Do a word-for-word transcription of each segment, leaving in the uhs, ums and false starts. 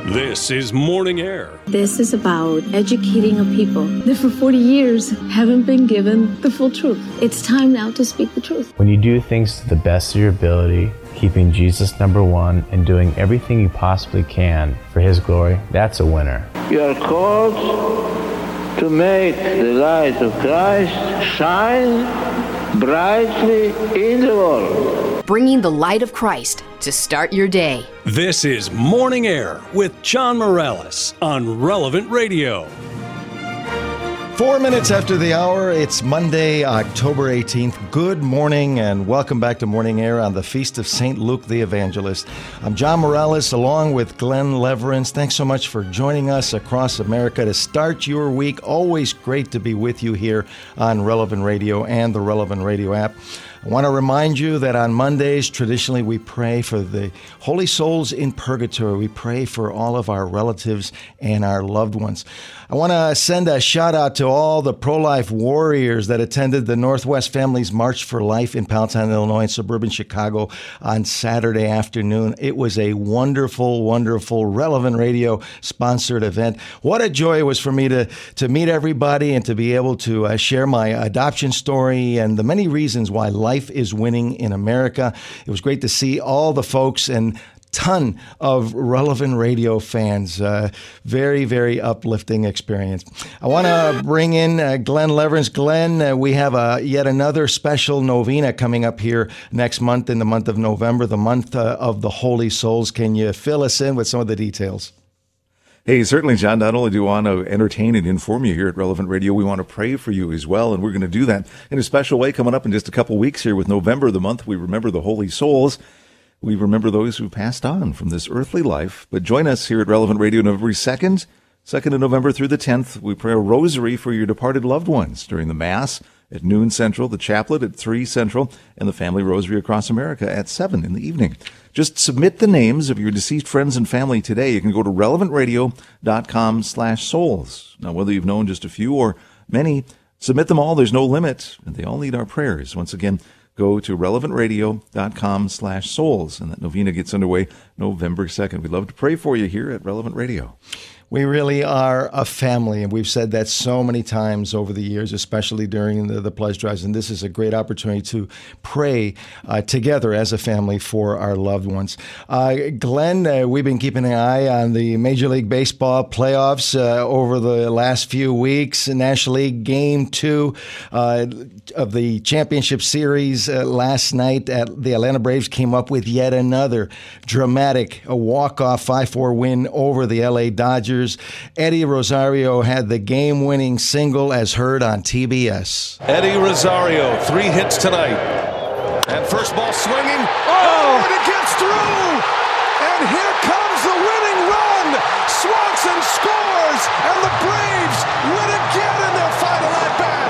This is Morning Air. This is about educating a people that for forty years haven't been given the full truth. It's time now to speak the truth. When you do things to the best of your ability, keeping Jesus number one and doing everything you possibly can for His glory, that's a winner. You are called to make the light of Christ shine brightly in the world. Bringing the light of Christ to start your day. This is Morning Air with John Morales on Relevant Radio. Four minutes after the hour, it's Monday, October eighteenth. Good morning and welcome back to Morning Air on the Feast of Saint Luke the Evangelist. I'm John Morales along with Glenn Leverance. Thanks so much for joining us across America to start your week. Always great to be with you here on Relevant Radio and the Relevant Radio app. I want to remind you that on Mondays, traditionally, we pray for the holy souls in purgatory. We pray for all of our relatives and our loved ones. I want to send a shout out to all the pro-life warriors that attended the Northwest Families March for Life in Powhatan, Illinois, and suburban Chicago on Saturday afternoon. It was a wonderful, wonderful Relevant Radio sponsored event. What a joy it was for me to, to meet everybody and to be able to uh, share my adoption story and the many reasons why life is winning in America. It was great to see all the folks and ton of Relevant Radio fans. Uh, very, very uplifting experience. I want to bring in uh, Glenn Leverance. Glenn, uh, we have uh, yet another special novena coming up here next month in the month of November, the month uh, of the Holy Souls. Can you fill us in with some of the details? Hey, certainly, John. Not only do we want to entertain and inform you here at Relevant Radio, we want to pray for you as well, and we're going to do that in a special way coming up in just a couple weeks here with November, the month we remember the Holy Souls. We remember those who passed on from this earthly life. But join us here at Relevant Radio November second, second of November through the tenth. We pray a rosary for your departed loved ones during the Mass at noon Central, the chaplet at three Central, and the Family Rosary across America at seven in the evening. Just submit the names of your deceased friends and family today. You can go to relevantradio.com slash souls. Now, whether you've known just a few or many, submit them all. There's no limit, and they all need our prayers. Once again, go to relevantradio.com slash souls, and that novena gets underway November second. We'd love to pray for you here at Relevant Radio. We really are a family, and we've said that so many times over the years, especially during the, the pledge drives, and this is a great opportunity to pray uh, together as a family for our loved ones. Uh, Glenn, uh, we've been keeping an eye on the Major League Baseball playoffs uh, over the last few weeks. National League Game two uh, of the championship series uh, last night, at the Atlanta Braves came up with yet another dramatic a walk-off five four win over the L A Dodgers. Eddie Rosario had the game-winning single as heard on T B S. Eddie Rosario, three hits tonight. And first ball swinging. Oh, and it gets through! And here comes the winning run! Swanson scores, and the Braves win again in their final at-bat.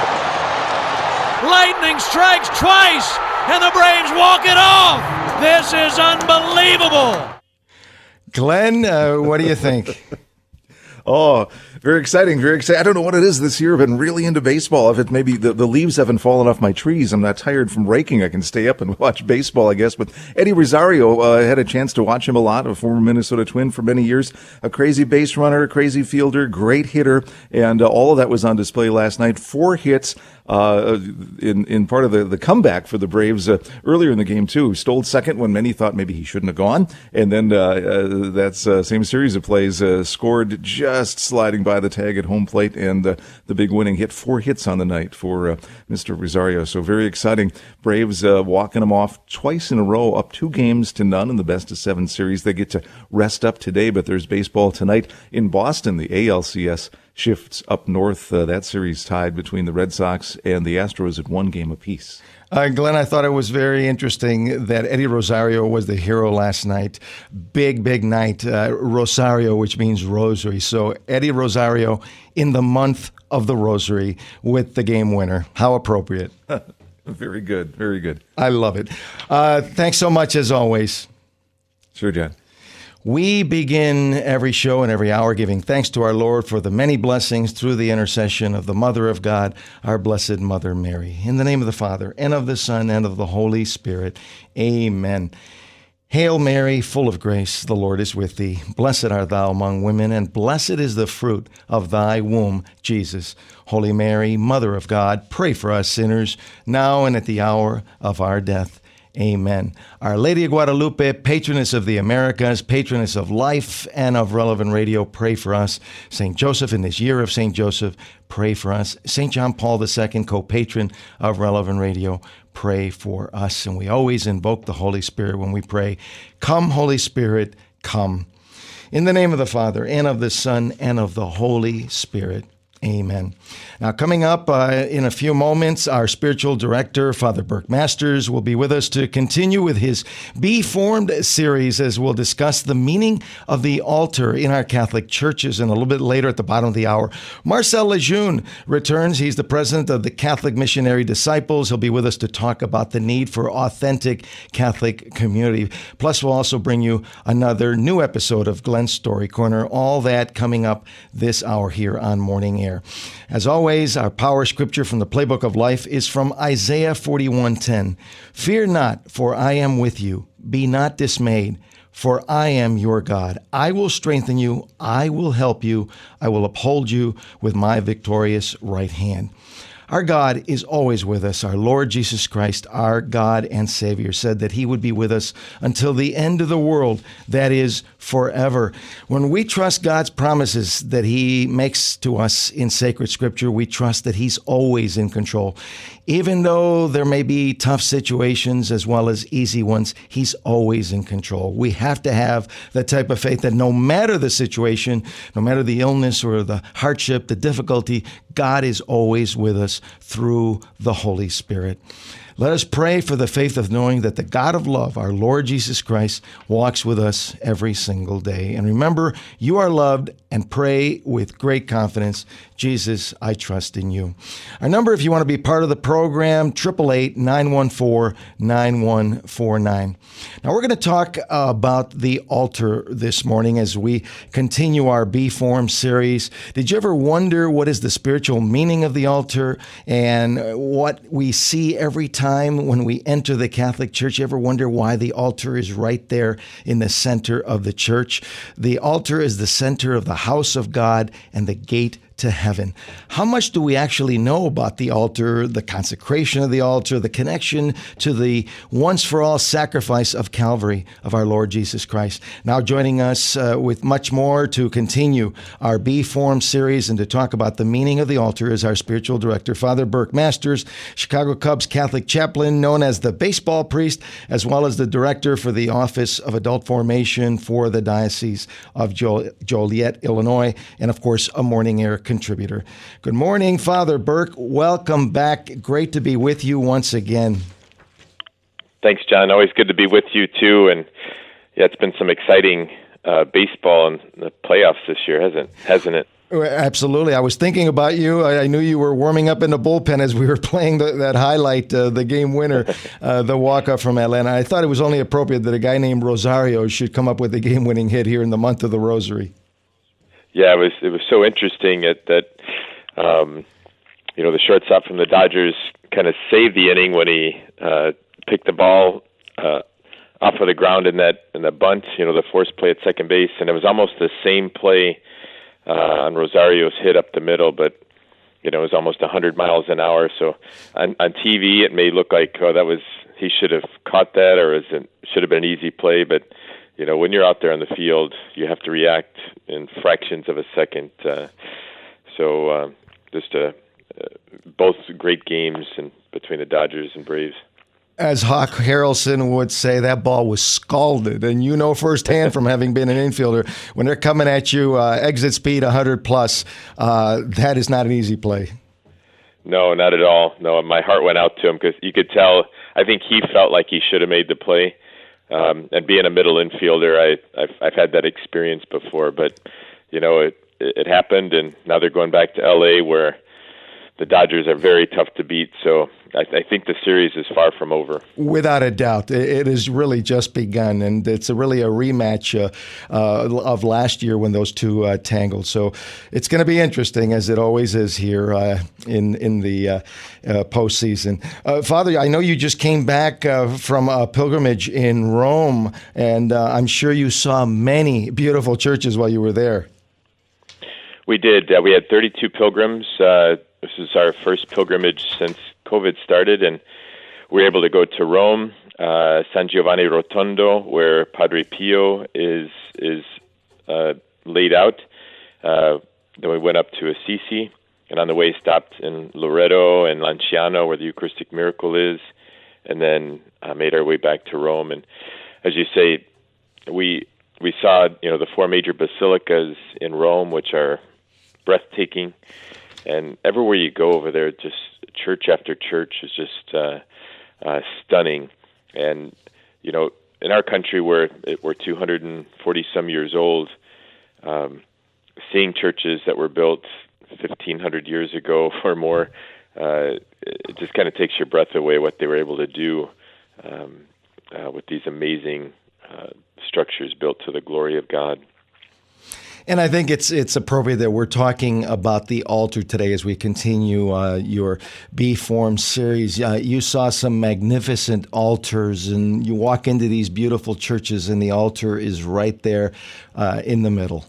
Lightning strikes twice, and the Braves walk it off! This is unbelievable! Glenn, uh, what do you think? Oh, very exciting, very exciting. I don't know what it is this year. I've been really into baseball. If it maybe the, the leaves haven't fallen off my trees, I'm not tired from raking. I can stay up and watch baseball, I guess. But Eddie Rosario, uh, I had a chance to watch him a lot, a former Minnesota Twin for many years, a crazy base runner, a crazy fielder, great hitter, and uh, all of that was on display last night. Four hits. Uh, in, in part of the, the comeback for the Braves uh, earlier in the game, too. Stole second when many thought maybe he shouldn't have gone. And then uh, uh, that uh, same series of plays uh, scored just sliding by the tag at home plate, and uh, the big winning hit. Four hits on the night for uh, Mister Rosario. So very exciting. Braves uh, walking them off twice in a row, up two games to none in the best of seven series. They get to rest up today, but there's baseball tonight in Boston. The A L C S shifts up north. Uh, that series tied between the Red Sox and the Astros at one game apiece. Uh, Glenn, I thought it was very interesting that Eddie Rosario was the hero last night. Big, big night. Uh, Rosario, which means rosary. So Eddie Rosario in the month of the rosary with the game winner. How appropriate. Very good. Very good. I love it. Uh, thanks so much as always. Sure, John. We begin every show and every hour giving thanks to our Lord for the many blessings through the intercession of the Mother of God, our Blessed Mother Mary. In the name of the Father, and of the Son, and of the Holy Spirit. Amen. Hail Mary, full of grace, the Lord is with thee. Blessed art thou among women, and blessed is the fruit of thy womb, Jesus. Holy Mary, Mother of God, pray for us sinners, now and at the hour of our death. Amen. Our Lady of Guadalupe, patroness of the Americas, patroness of life and of Relevant Radio, pray for us. Saint Joseph, in this year of Saint Joseph, pray for us. Saint John Paul the Second, co-patron of Relevant Radio, pray for us. And we always invoke the Holy Spirit when we pray. Come, Holy Spirit, come. In the name of the Father, and of the Son, and of the Holy Spirit. Amen. Now, coming up uh, in a few moments, our spiritual director, Father Burke Masters, will be with us to continue with his Be Formed series as we'll discuss the meaning of the altar in our Catholic churches. And a little bit later at the bottom of the hour, Marcel Lejeune returns. He's the president of the Catholic Missionary Disciples. He'll be with us to talk about the need for authentic Catholic community. Plus, we'll also bring you another new episode of Glenn's Story Corner. All that coming up this hour here on Morning Air. As always, our power scripture from the Playbook of Life is from Isaiah forty-one ten. Fear not, for I am with you. Be not dismayed, for I am your God. I will strengthen you. I will help you. I will uphold you with my victorious right hand. Our God is always with us. Our Lord Jesus Christ, our God and Savior, said that he would be with us until the end of the world, that is, forever. When we trust God's promises that he makes to us in sacred scripture, we trust that he's always in control. Even though there may be tough situations as well as easy ones, he's always in control. We have to have that type of faith that no matter the situation, no matter the illness or the hardship, the difficulty, God is always with us through the Holy Spirit. Let us pray for the faith of knowing that the God of love, our Lord Jesus Christ, walks with us every single day. And remember, you are loved, and pray with great confidence, Jesus, I trust in you. Our number, if you want to be part of the program, eight eight eight, nine one four, nine one four nine. Now, we're going to talk uh, about the altar this morning as we continue our Be Formed series. Did you ever wonder what is the spiritual meaning of the altar and what we see every time when we enter the Catholic Church? You ever wonder why the altar is right there in the center of the church? The altar is the center of the house of God and the gate to heaven. How much do we actually know about the altar, the consecration of the altar, the connection to the once-for-all sacrifice of Calvary of our Lord Jesus Christ? Now joining us uh, with much more to continue our Be Formed series and to talk about the meaning of the altar is our spiritual director, Father Burke Masters, Chicago Cubs Catholic chaplain, known as the baseball priest, as well as the director for the Office of Adult Formation for the Diocese of Joliet, Illinois, and of course, a Morning Air contributor. Good morning, Father Burke. Welcome back. Great to be with you once again. Thanks, John. Always good to be with you, too. And yeah, it's been some exciting uh, baseball in the playoffs this year, hasn't hasn't it? Absolutely. I was thinking about you. I, I knew you were warming up in the bullpen as we were playing the, that highlight, uh, the game winner, uh, the walk-off from Atlanta. I thought it was only appropriate that a guy named Rosario should come up with a game-winning hit here in the month of the Rosary. Yeah, it was it was so interesting that, that um, you know, the shortstop from the Dodgers kind of saved the inning when he uh, picked the ball uh, off of the ground in that in the bunt, you know, the forced play at second base, and it was almost the same play uh, on Rosario's hit up the middle, but you know, it was almost one hundred miles an hour. So on, on T V, it may look like, oh, that was he should have caught that, or it should have been an easy play, but you know, when you're out there on the field, you have to react in fractions of a second. Uh, so uh, just uh, uh, both great games in, between the Dodgers and Braves. As Hawk Harrelson would say, that ball was scalded. And you know firsthand from having been an infielder, when they're coming at you, uh, exit speed one hundred plus, uh, that is not an easy play. No, not at all. No, my heart went out to him because you could tell, I think he felt like he should have made the play. Um, and being a middle infielder, I, I've, I've had that experience before, but you know, it, it happened, and now they're going back to L A where the Dodgers are very tough to beat. So I, I think the series is far from over. Without a doubt. It has really just begun, and it's a really a rematch uh, uh, of last year when those two uh, tangled. So it's going to be interesting, as it always is here uh, in, in the uh, uh, postseason. Uh, Father, I know you just came back uh, from a pilgrimage in Rome, and uh, I'm sure you saw many beautiful churches while you were there. We did. Uh, we had thirty-two pilgrims. Uh, this is our first pilgrimage since COVID started, and we were able to go to Rome, uh, San Giovanni Rotondo, where Padre Pio is is uh, laid out. Uh, then we went up to Assisi, and on the way stopped in Loreto and Lanciano, where the Eucharistic Miracle is, and then uh, made our way back to Rome. And as you say, we we saw you know the four major basilicas in Rome, which are breathtaking, and everywhere you go over there, just church after church is just uh, uh, stunning. And you know, in our country, where we're two hundred forty some years old, um, seeing churches that were built fifteen hundred years ago or more, uh, it just kind of takes your breath away what they were able to do um, uh, with these amazing uh, structures built to the glory of God. And I think it's it's appropriate that we're talking about the altar today as we continue uh, your B-Form series. Uh, you saw some magnificent altars, and you walk into these beautiful churches, and the altar is right there uh, in the middle.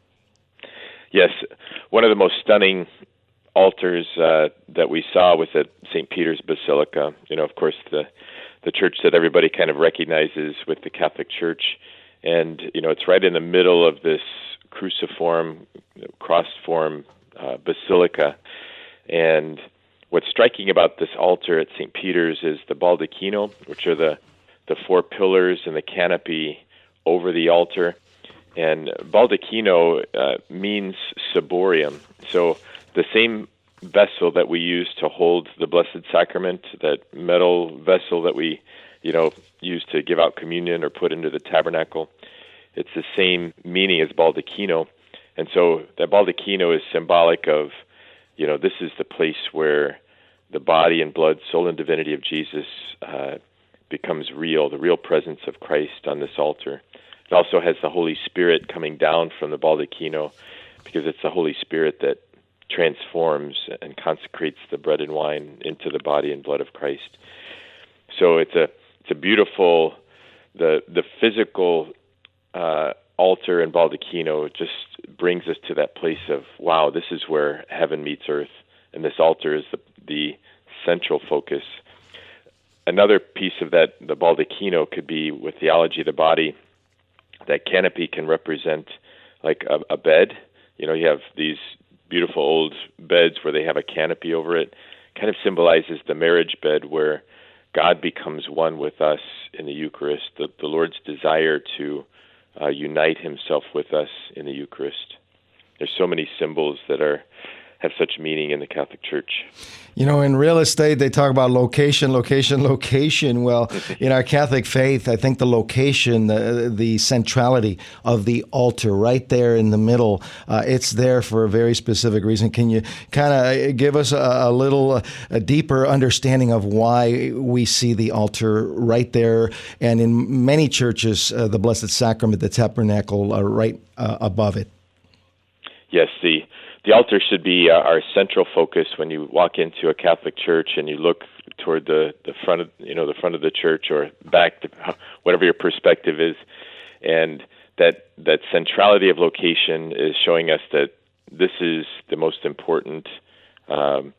Yes, one of the most stunning altars uh, that we saw was at Saint Peter's Basilica. You know, of course, the the church that everybody kind of recognizes with the Catholic Church, and you know, it's right in the middle of this cruciform, cross-form uh, basilica. And what's striking about this altar at Saint Peter's is the baldacchino, which are the, the four pillars and the canopy over the altar. And baldacchino uh, means ciborium. So the same vessel that we use to hold the Blessed Sacrament, that metal vessel that we, you know, use to give out communion or put into the tabernacle, it's the same meaning as baldacchino. And so that baldacchino is symbolic of, you know, this is the place where the body and blood, soul and divinity of Jesus uh, becomes real, the real presence of Christ on this altar. It also has the Holy Spirit coming down from the baldacchino, because it's the Holy Spirit that transforms and consecrates the bread and wine into the body and blood of Christ. So it's a it's a beautiful, the the physical Uh, altar and baldacchino just brings us to that place of, wow, this is where heaven meets earth, and this altar is the, the central focus. Another piece of that, the baldacchino, could be with theology of the body. That canopy can represent like a, a bed. You know, you have these beautiful old beds where they have a canopy over it. Kind of symbolizes the marriage bed where God becomes one with us in the Eucharist, the, the Lord's desire to Uh, unite himself with us in the Eucharist. There's so many symbols that are have such meaning in the Catholic Church. You know, in real estate, they talk about location, location, location. Well, in our Catholic faith, I think the location, the, the centrality of the altar right there in the middle, uh, it's there for a very specific reason. Can you kind of give us a, a little a deeper understanding of why we see the altar right there, and in many churches, uh, the Blessed Sacrament, the tabernacle, uh, right uh, above it? Yes, the The altar should be uh, our central focus when you walk into a Catholic church and you look toward the, the front of you know the front of the church or back, to whatever your perspective is, and that that centrality of location is showing us that this is the most important um,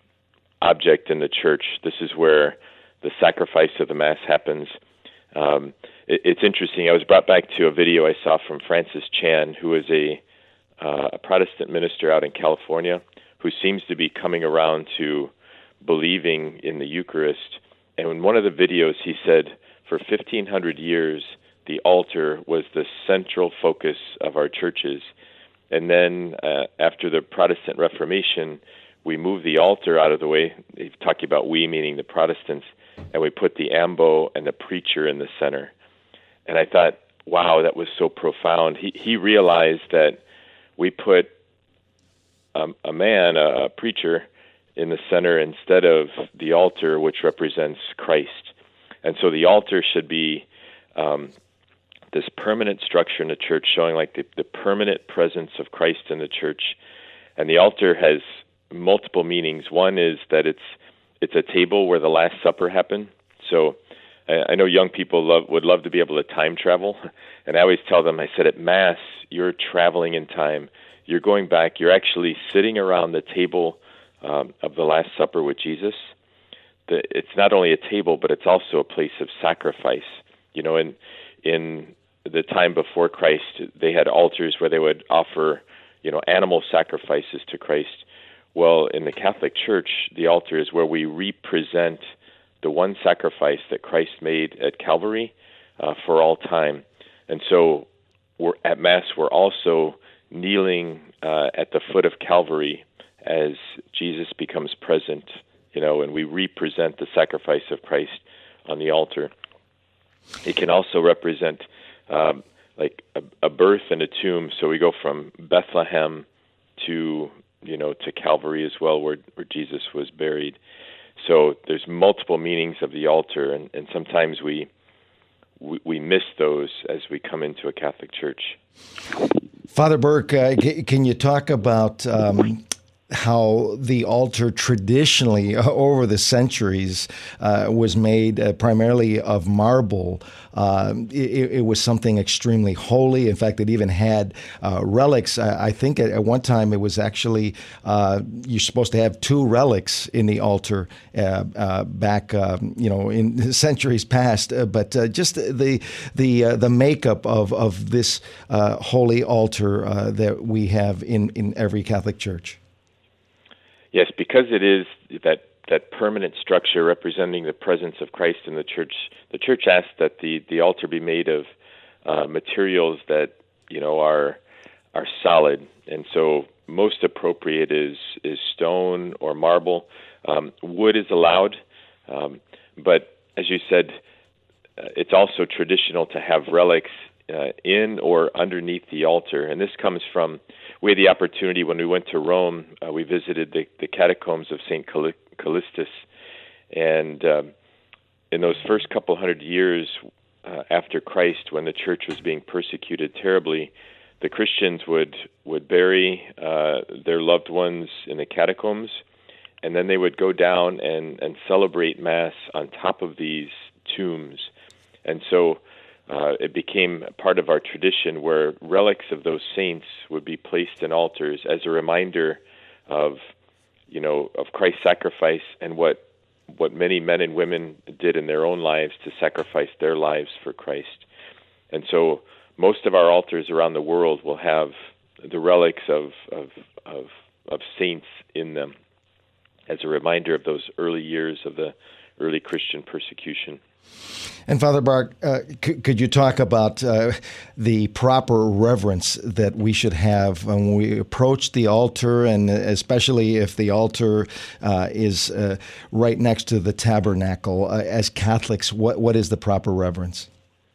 object in the church. This is where the sacrifice of the Mass happens. Um, it, it's interesting. I was brought back to a video I saw from Francis Chan, who is a Uh, a Protestant minister out in California who seems to be coming around to believing in the Eucharist. And in one of the videos, he said, for fifteen hundred years, the altar was the central focus of our churches. And then uh, after the Protestant Reformation, we moved the altar out of the way. He's talking about we, meaning the Protestants, and we put the ambo and the preacher in the center. And I thought, wow, that was so profound. He, he realized that we put um, a man, a, a preacher, in the center instead of the altar, which represents Christ. And so the altar should be um, this permanent structure in the church, showing like the, the permanent presence of Christ in the church. And the altar has multiple meanings. One is that it's it's a table where the Last Supper happened. So I, I know young people love, would love to be able to time travel, and I always tell them, I said, at Mass, you're traveling in time. You're going back. You're actually sitting around the table um, of the Last Supper with Jesus. The, it's not only a table, but it's also a place of sacrifice. You know, in in the time before Christ, they had altars where they would offer, you know, animal sacrifices to Christ. Well, in the Catholic Church, the altar is where we represent the one sacrifice that Christ made at Calvary uh, for all time. And so we're, at Mass, we're also kneeling uh, at the foot of Calvary as Jesus becomes present, you know, and we represent the sacrifice of Christ on the altar. It can also represent um, like a, a birth and a tomb. So we go from Bethlehem to, you know, to Calvary as well, where, where Jesus was buried. So there's multiple meanings of the altar, and, and sometimes we, we we miss those as we come into a Catholic church. Father Burke, uh, can you talk about um, how the altar traditionally uh, over the centuries uh, was made uh, primarily of marble? Uh, it, it was something extremely holy. In fact, it even had uh, relics. I, I think at, at one time it was actually, uh, you're supposed to have two relics in the altar uh, uh, back, uh, you know, in centuries past. Uh, but uh, just the the uh, the makeup of of this uh, holy altar uh, that we have in, in every Catholic church. Yes, because it is that that permanent structure representing the presence of Christ in the church. The church asks that the, the altar be made of uh, materials that, you know, are are solid, and so most appropriate is is stone or marble. Um, wood is allowed, um, but as you said, uh, it's also traditional to have relics uh, in or underneath the altar, and this comes from. We had the opportunity when we went to Rome. Uh, we visited the, the catacombs of Saint Callistus, and um, in those first couple hundred years uh, after Christ, when the church was being persecuted terribly, the Christians would would bury uh, their loved ones in the catacombs, and then they would go down and, and celebrate Mass on top of these tombs, and so. Uh, it became part of our tradition where relics of those saints would be placed in altars as a reminder of, you know, of Christ's sacrifice and what what many men and women did in their own lives to sacrifice their lives for Christ. And so most of our altars around the world will have the relics of of of, of saints in them as a reminder of those early years of the early Christian persecution. And Father Burke, uh, c- could you talk about uh, the proper reverence that we should have when we approach the altar, and especially if the altar uh, is uh, right next to the tabernacle? Uh, as Catholics, what what is the proper reverence?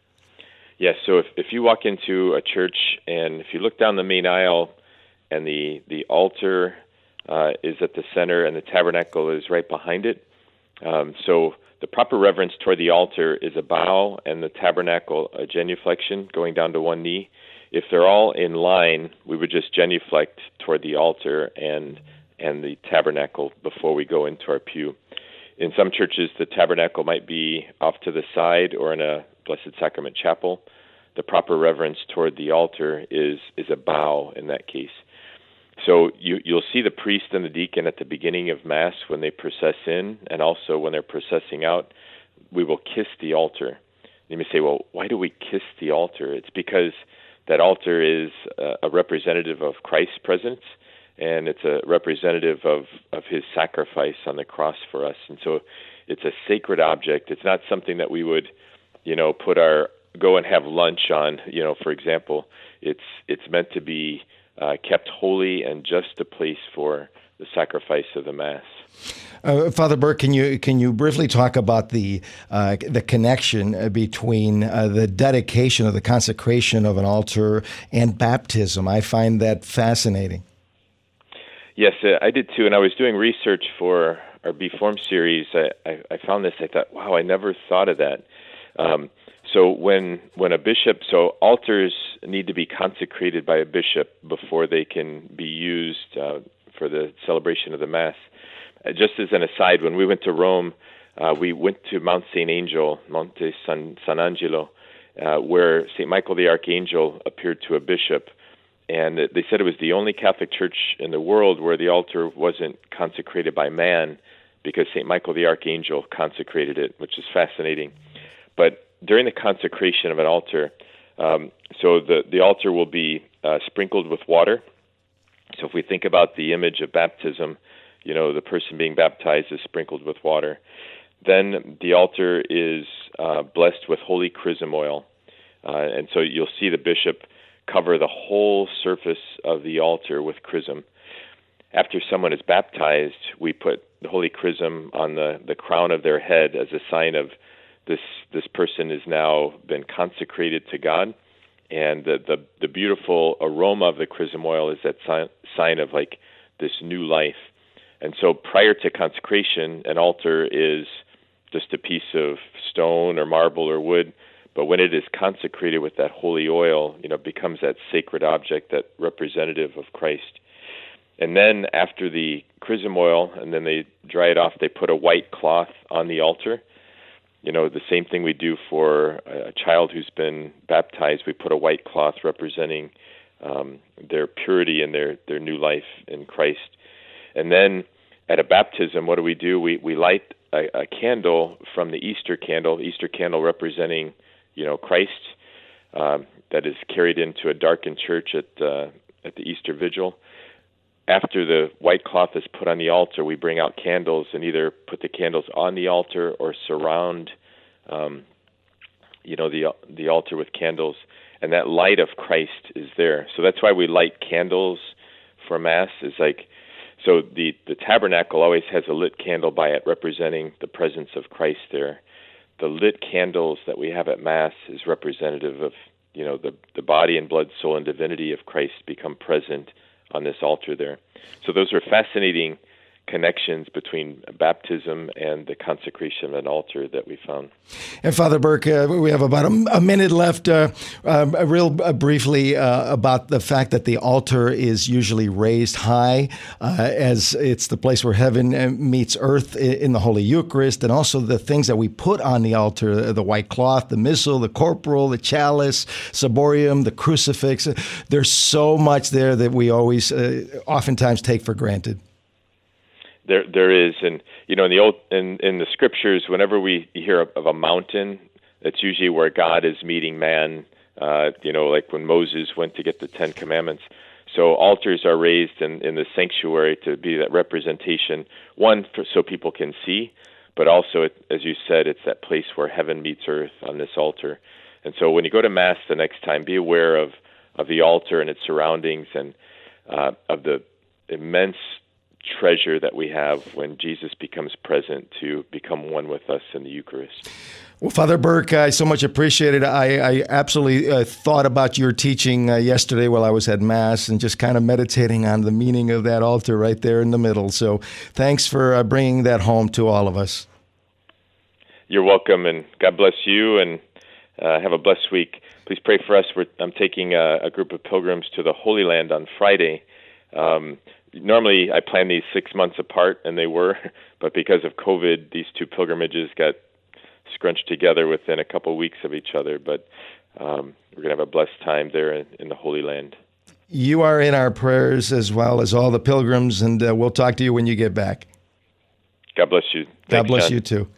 Yes, so if, if you walk into a church and if you look down the main aisle and the, the altar uh, is at the center and the tabernacle is right behind it, um, so... the proper reverence toward the altar is a bow, and the tabernacle a genuflection, going down to one knee. If they're all in line, we would just genuflect toward the altar and and the tabernacle before we go into our pew. In some churches, the tabernacle might be off to the side or in a Blessed Sacrament chapel. The proper reverence toward the altar is is a bow in that case. So you, you'll see the priest and the deacon at the beginning of Mass when they process in, and also when they're processing out, we will kiss the altar. You may say, well, why do we kiss the altar? It's because that altar is a, a representative of Christ's presence, and it's a representative of, of his sacrifice on the cross for us. And so it's a sacred object. It's not something that we would, you know, put our, go and have lunch on, you know, for example. It's it's meant to be Uh, kept holy and just a place for the sacrifice of the Mass. Uh, Father Burke, can you can you briefly talk about the uh, the connection between uh, the dedication or the consecration of an altar and baptism? I find that fascinating. Yes, uh, I did too. And I was doing research for our Be Formed series. I, I, I found this. I thought, wow, I never thought of that. Um, so when when a bishop, so altars need to be consecrated by a bishop before they can be used uh, for the celebration of the Mass. Uh, just as an aside, when we went to Rome, uh, we went to Mount Saint Angel, Monte San, San Angelo, uh, where Saint Michael the Archangel appeared to a bishop. And they said it was the only Catholic church in the world where the altar wasn't consecrated by man, because Saint Michael the Archangel consecrated it, which is fascinating. But during the consecration of an altar, um, so the, the altar will be uh, sprinkled with water. So if we think about the image of baptism, you know, the person being baptized is sprinkled with water. Then the altar is uh, blessed with holy chrism oil. Uh, and so you'll see the bishop cover the whole surface of the altar with chrism. After someone is baptized, we put the holy chrism on the, the crown of their head as a sign of this this person has now been consecrated to God. And the, the, the beautiful aroma of the chrism oil is that sign, sign of like this new life. And so prior to consecration, an altar is just a piece of stone or marble or wood. But when it is consecrated with that holy oil, you know, it becomes that sacred object, that representative of Christ. And then after the chrism oil, and then they dry it off, they put a white cloth on the altar. You know, the same thing we do for a child who's been baptized. We put a white cloth representing um, their purity and their, their new life in Christ. And then at a baptism, what do we do? We, we light a, a candle from the Easter candle, the Easter candle representing you know, Christ, um, that is carried into a darkened church at uh, at the Easter Vigil. After the white cloth is put on the altar, we bring out candles and either put the candles on the altar or surround, um, you know, the the altar with candles, and that light of Christ is there. So that's why we light candles for Mass. Is like, so the the tabernacle always has a lit candle by it, representing the presence of Christ there. The lit candles that we have at Mass is representative of, you know, the, the body and blood, soul, and divinity of Christ become present on this altar there. So those are fascinating connections between baptism and the consecration of an altar that we found. And Father Burke, uh, we have about a, a minute left. Uh, uh, real uh, briefly uh, about the fact that the altar is usually raised high, uh, as it's the place where heaven meets earth in the Holy Eucharist, and also the things that we put on the altar, the white cloth, the missal, the corporal, the chalice, ciborium, the crucifix. There's so much there that we always, uh, oftentimes take for granted. There, there is, and you know, in the old, in, in the scriptures, whenever we hear of, of a mountain, that's usually where God is meeting man. Uh, you know, like when Moses went to get the Ten Commandments. So altars are raised in, in the sanctuary to be that representation. One, for, so people can see, but also, it, as you said, it's that place where heaven meets earth on this altar. And so, when you go to Mass the next time, be aware of of the altar and its surroundings, and uh, of the immense treasure that we have when Jesus becomes present to become one with us in the Eucharist. Well, Father Burke, I so much appreciate it. I, I absolutely uh, thought about your teaching uh, yesterday while I was at Mass and just kind of meditating on the meaning of that altar right there in the middle. So thanks for uh, bringing that home to all of us. You're welcome, and God bless you, and uh, have a blessed week. Please pray for us. We're, I'm taking a, a group of pilgrims to the Holy Land on Friday. Um, Normally, I plan these six months apart, and they were, but because of COVID, these two pilgrimages got scrunched together within a couple of weeks of each other. But um, we're going to have a blessed time there in, in the Holy Land. You are in our prayers as well as all the pilgrims, and uh, we'll talk to you when you get back. God bless you. Thanks, God bless John. you too.